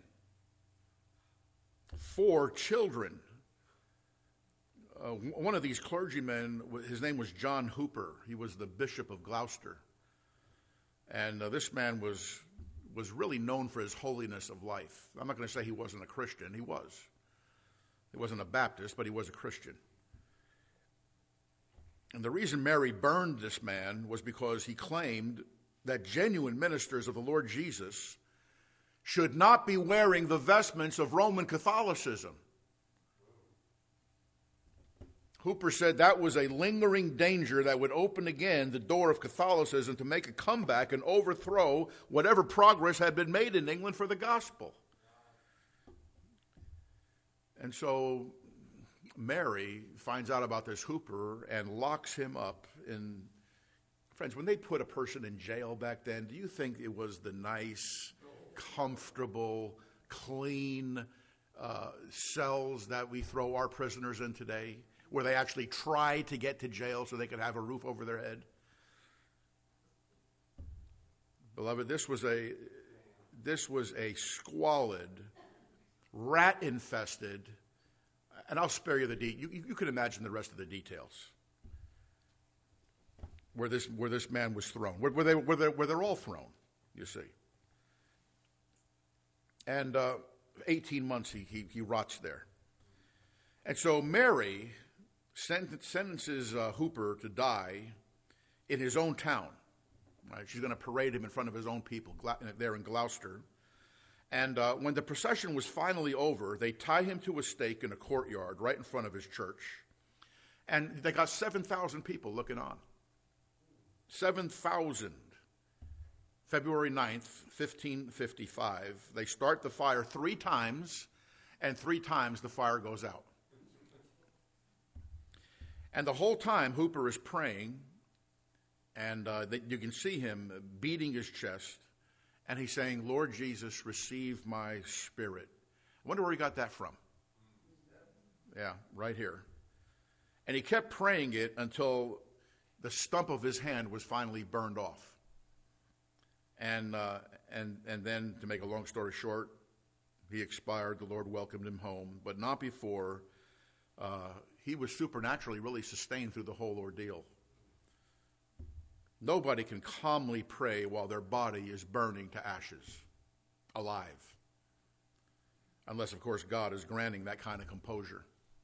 Four children. Uh, one of these clergymen, his name was John Hooper. He was the Bishop of Gloucester. And uh, this man was was really known for his holiness of life. I'm not going to say he wasn't a Christian. He was. He wasn't a Baptist, but he was a Christian. And the reason Mary burned this man was because he claimed that genuine ministers of the Lord Jesus should not be wearing the vestments of Roman Catholicism. Hooper said that was a lingering danger that would open again the door of Catholicism to make a comeback and overthrow whatever progress had been made in England for the gospel. And so Mary finds out about this Hooper and locks him up in... Friends, when they put a person in jail back then, do you think it was the nice, comfortable, clean uh, cells that we throw our prisoners in today, where they actually try to get to jail so they could have a roof over their head? Beloved, this was a this was a squalid, rat-infested, and I'll spare you the de- you, you can imagine the rest of the details, where this where this man was thrown, where, where they where they where they're all thrown, you see. And uh, eighteen months he, he he rots there, and so Mary sentences uh, Hooper to die in his own town. Right? She's going to parade him in front of his own people there in Gloucester. And uh, when the procession was finally over, they tie him to a stake in a courtyard right in front of his church. And they got seven thousand people looking on. seven thousand. February ninth, fifteen fifty-five. They start the fire three times, and three times the fire goes out. And the whole time, Hooper is praying, and uh, they, you can see him beating his chest, and he's saying, Lord Jesus, receive my spirit. I wonder where he got that from. Yeah, right here. And he kept praying it until the stump of his hand was finally burned off. And, uh, and, and then, to make a long story short, he expired. The Lord welcomed him home, but not before uh, he was supernaturally really sustained through the whole ordeal. Nobody can calmly pray while their body is burning to ashes, alive. Unless, of course, God is granting that kind of composure.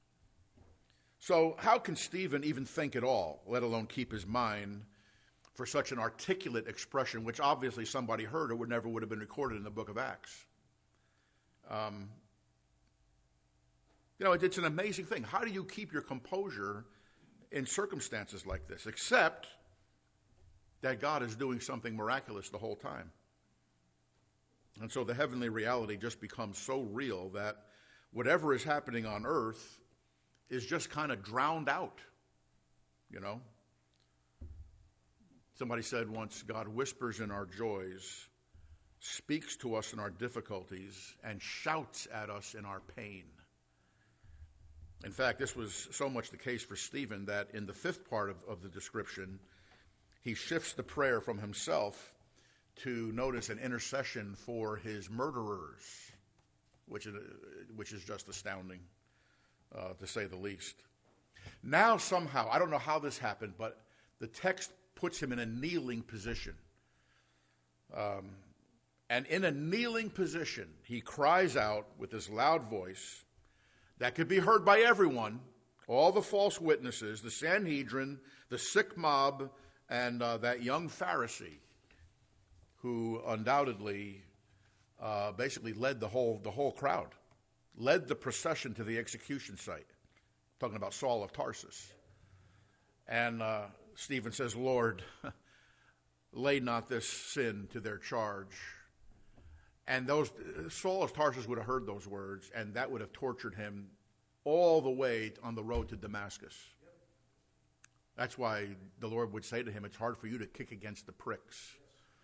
So how can Stephen even think at all, let alone keep his mind for such an articulate expression, which obviously somebody heard or would never would have been recorded in the book of Acts? Um, you know, it, it's an amazing thing. How do you keep your composure in circumstances like this, except that God is doing something miraculous the whole time? And so the heavenly reality just becomes so real that whatever is happening on earth is just kind of drowned out, you know? Somebody said once, God whispers in our joys, speaks to us in our difficulties, and shouts at us in our pain. In fact, this was so much the case for Stephen that in the fifth part of, of the description, he shifts the prayer from himself to, notice, an intercession for his murderers, which is, which is just astounding, uh, to say the least. Now somehow, I don't know how this happened, but the text puts him in a kneeling position. Um, and in a kneeling position, he cries out with this loud voice that could be heard by everyone, all the false witnesses, the Sanhedrin, the sick mob, and uh, that young Pharisee who undoubtedly uh, basically led the whole the whole crowd. led the procession to the execution site, talking about Saul of Tarsus. And uh, Stephen says, Lord, lay not this sin to their charge. And those Saul of Tarsus would have heard those words, and that would have tortured him all the way on the road to Damascus. That's why the Lord would say to him, it's hard for you to kick against the pricks.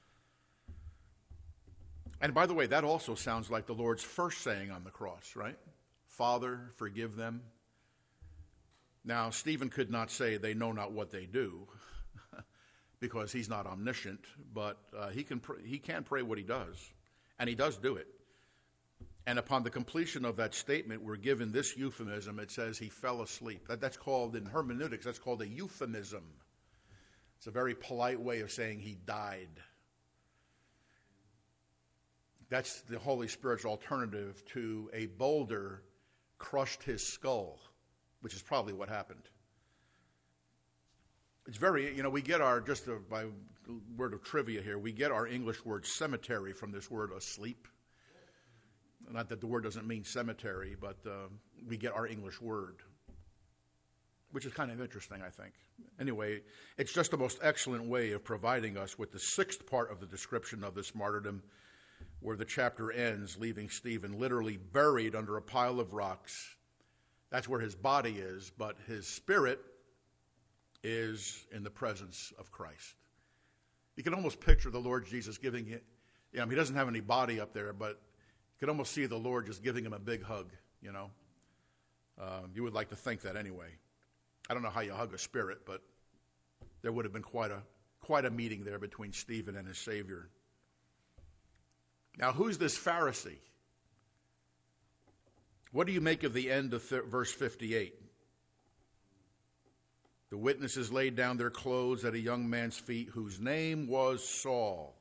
And by the way, that also sounds like the Lord's first saying on the cross, right? Father, forgive them. Now, Stephen could not say they know not what they do because he's not omniscient, but uh, he can pr- he can pray what he does, and he does do it. And upon the completion of that statement, we're given this euphemism. It says he fell asleep. That, that's called, in hermeneutics, that's called a euphemism. It's a very polite way of saying he died. That's the Holy Spirit's alternative to a boulder crushed his skull, which is probably what happened. It's very, you know, we get our, just a, by word of trivia here, we get our English word cemetery from this word asleep. Not that the word doesn't mean cemetery, but uh, we get our English word, which is kind of interesting, I think. Anyway, it's just the most excellent way of providing us with the sixth part of the description of this martyrdom, where the chapter ends, leaving Stephen literally buried under a pile of rocks. That's where his body is, but his spirit is in the presence of Christ. You can almost picture the Lord Jesus giving it, you know, he doesn't have any body up there, but you can almost see the Lord just giving him a big hug, you know. Um, you would like to think that anyway. I don't know how you hug a spirit, but there would have been quite a quite a meeting there between Stephen and his Savior. Now, who's this Pharisee? What do you make of the end of th- verse fifty-eight? The witnesses laid down their clothes at a young man's feet whose name was Saul.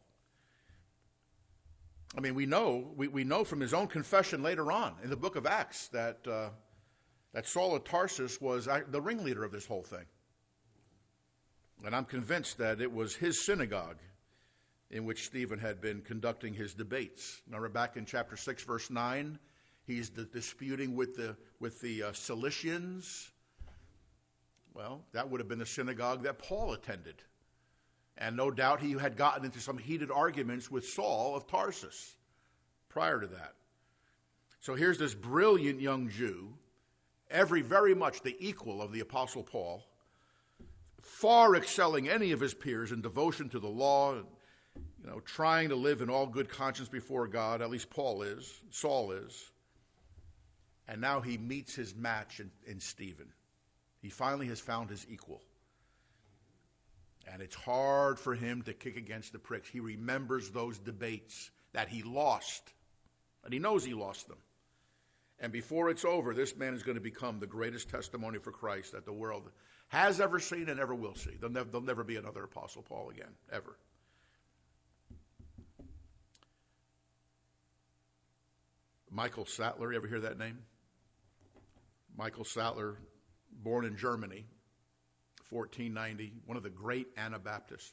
I mean, we know we, we know from his own confession later on in the book of Acts that uh, that Saul of Tarsus was the ringleader of this whole thing. And I'm convinced that it was his synagogue in which Stephen had been conducting his debates. Remember back in chapter six, verse nine, he's d- disputing with the with the uh, Cilicians. Well, that would have been the synagogue that Paul attended. And no doubt he had gotten into some heated arguments with Saul of Tarsus prior to that. So here's this brilliant young Jew, every very much the equal of the Apostle Paul, far excelling any of his peers in devotion to the law, you know, trying to live in all good conscience before God, at least Paul is, Saul is. And now he meets his match in, in Stephen. He finally has found his equal. And it's hard for him to kick against the pricks. He remembers those debates that he lost. And he knows he lost them. And before it's over, this man is going to become the greatest testimony for Christ that the world has ever seen and ever will see. There'll never, there'll never be another Apostle Paul again, ever. Michael Sattler, you ever hear that name? Michael Sattler, born in Germany, fourteen ninety, one of the great Anabaptists.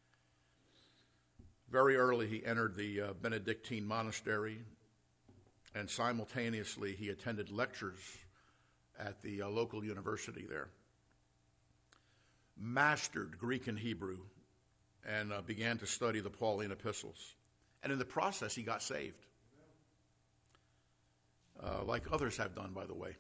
Very early he entered the uh, Benedictine monastery, and simultaneously he attended lectures at the uh, local university there. Mastered Greek and Hebrew, and uh, began to study the Pauline epistles. And in the process he got saved, uh, like others have done, by the way.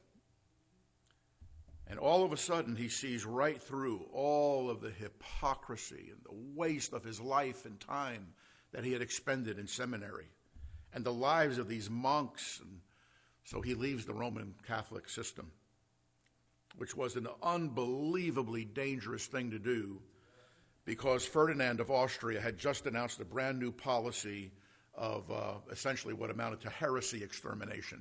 And all of a sudden, he sees right through all of the hypocrisy and the waste of his life and time that he had expended in seminary and the lives of these monks. And so he leaves the Roman Catholic system, which was an unbelievably dangerous thing to do because Ferdinand of Austria had just announced a brand new policy of uh, essentially what amounted to heresy extermination.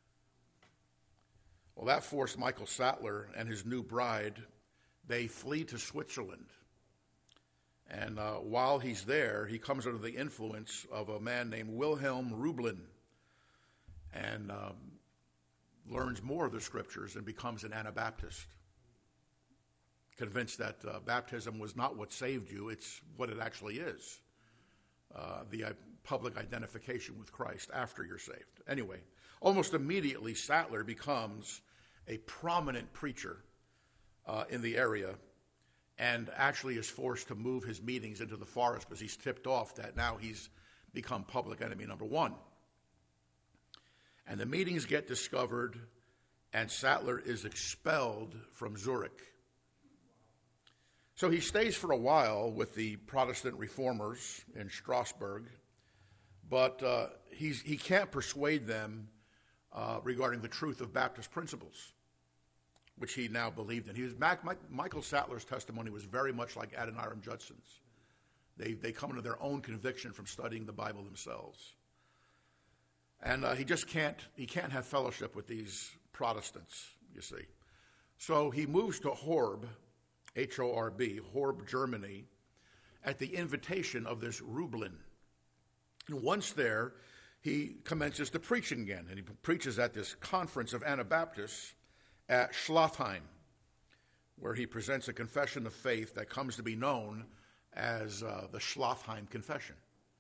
Well, that forced Michael Sattler and his new bride, they flee to Switzerland. And uh, while he's there, he comes under the influence of a man named Wilhelm Reublin and um, learns more of the scriptures and becomes an Anabaptist, convinced that uh, baptism was not what saved you, it's what it actually is. Uh, the public identification with Christ after you're saved. Anyway, almost immediately, Sattler becomes a prominent preacher uh, in the area, and actually is forced to move his meetings into the forest because he's tipped off that now he's become public enemy number one. And the meetings get discovered, and Sattler is expelled from Zurich. So he stays for a while with the Protestant reformers in Strasbourg, but uh, he's, he can't persuade them uh, regarding the truth of Baptist principles, which he now believed in. He was, Mac, Mike, Michael Sattler's testimony was very much like Adoniram Judson's. They, they come into their own conviction from studying the Bible themselves. And uh, he just can't, he can't have fellowship with these Protestants, you see. So he moves to Horb, H O R B, Horb, Germany, at the invitation of this Reublin. And once there, he commences to preach again, and he preaches at this conference of Anabaptists at Schlossheim, where he presents a confession of faith that comes to be known as uh, the Schlossheim Confession.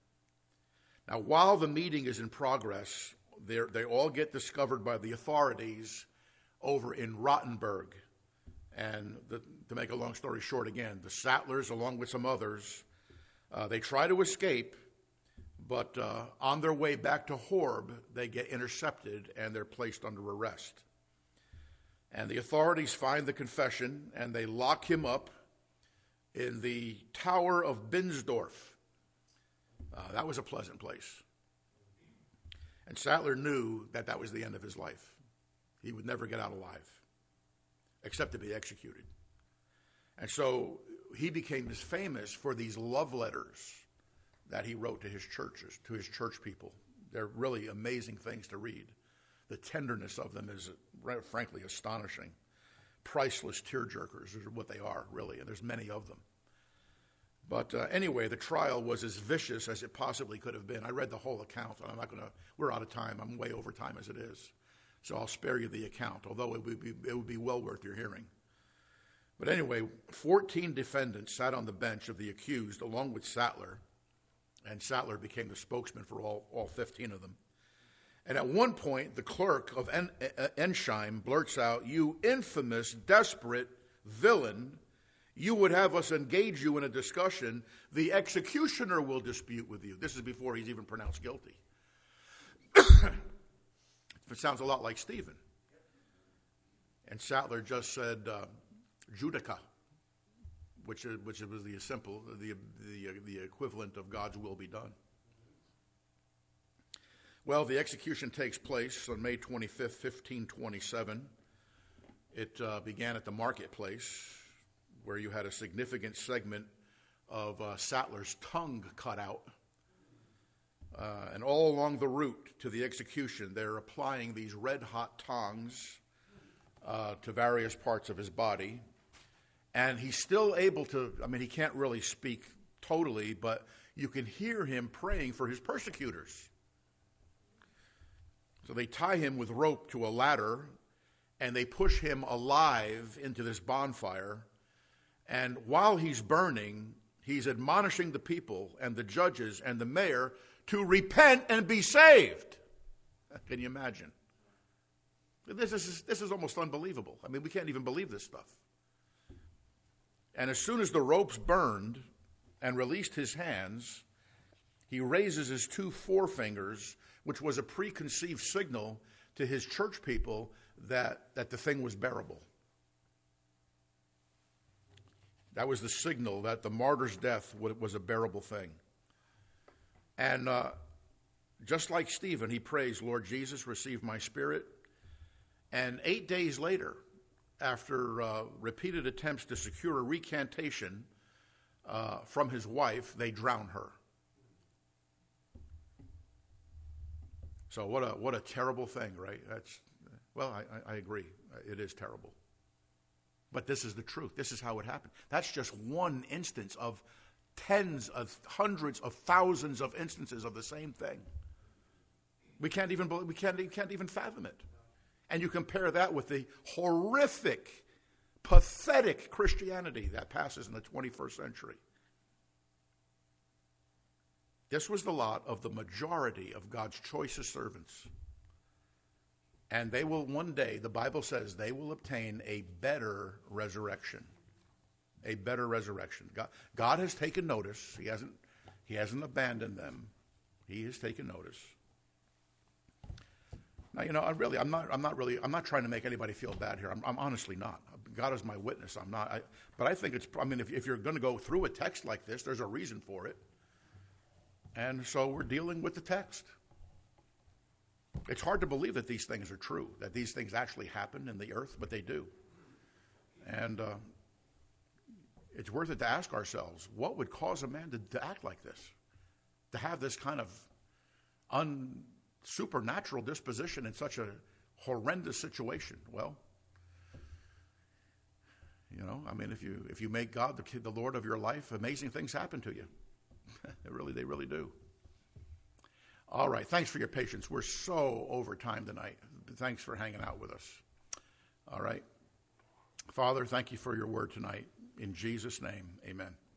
Now, while the meeting is in progress, they all get discovered by the authorities over in Rottenburg. And the, to make a long story short again, the Sattlers, along with some others, uh, they try to escape, but uh, on their way back to Horb, they get intercepted and they're placed under arrest. And the authorities find the confession, and they lock him up in the Tower of Binsdorf. Uh, that was a pleasant place. And Sattler knew that that was the end of his life. He would never get out alive, except to be executed. And so he became as famous for these love letters that he wrote to his churches, to his church people. They're really amazing things to read. The tenderness of them is, frankly, astonishing. Priceless tearjerkers is what they are, really, and there's many of them. But uh, anyway, the trial was as vicious as it possibly could have been. I read the whole account, and I'm not going to, we're out of time. I'm way over time as it is. So I'll spare you the account, although it would be, it would be well worth your hearing. But anyway, fourteen defendants sat on the bench of the accused along with Sattler, and Sattler became the spokesman for all, all fifteen of them. And at one point, the clerk of en- Ensheim blurts out, "You infamous, desperate villain, you would have us engage you in a discussion. The executioner will dispute with you." This is before he's even pronounced guilty. It sounds a lot like Stephen. And Sattler just said, uh, "Judica," which is, which was the simple, the, the the equivalent of "God's will be done." Well, the execution takes place on May twenty-fifth, fifteen twenty-seven. It uh, began at the marketplace, where you had a significant segment of uh, Sattler's tongue cut out. Uh, and all along the route to the execution, they're applying these red-hot tongs uh, to various parts of his body. And he's still able to, I mean, he can't really speak totally, but you can hear him praying for his persecutors. So they tie him with rope to a ladder, and they push him alive into this bonfire. And while he's burning, he's admonishing the people and the judges and the mayor to repent and be saved. Can you imagine? This is, this is almost unbelievable. I mean, we can't even believe this stuff. And as soon as the ropes burned and released his hands, he raises his two forefingers, which was a preconceived signal to his church people that, that the thing was bearable. That was the signal that the martyr's death was a bearable thing. And uh, just like Stephen, he prays, "Lord Jesus, receive my spirit." And eight days later, after uh, repeated attempts to secure a recantation uh, from his wife, they drown her. So what a what a terrible thing, right? That's well, I, I agree. It is terrible. But this is the truth. This is how it happened. That's just one instance of tens of hundreds of thousands of instances of the same thing. We can't even we can't, we can't even fathom it. And you compare that with the horrific, pathetic Christianity that passes in the twenty-first century. This was the lot of the majority of God's choicest servants. And they will one day, the Bible says, they will obtain a better resurrection. A better resurrection. God, God has taken notice. He hasn't, he hasn't abandoned them. He has taken notice. Now, you know, I really, I'm not, I'm not really, I'm not trying to make anybody feel bad here. I'm, I'm honestly not. God is my witness. I'm not. I, but I think it's. I mean, if, if you're going to go through a text like this, there's a reason for it. And so we're dealing with the text. It's hard to believe that these things are true, that these things actually happen in the earth, but they do. And uh, it's worth it to ask ourselves, what would cause a man to, to act like this? To have this kind of un, supernatural disposition in such a horrendous situation? Well, you know, I mean, if you if you make God the, the Lord of your life, amazing things happen to you. they really, they really do. All right, thanks for your patience. We're so over time tonight. Thanks for hanging out with us. All right. Father, thank you for your word tonight. In Jesus' name, amen.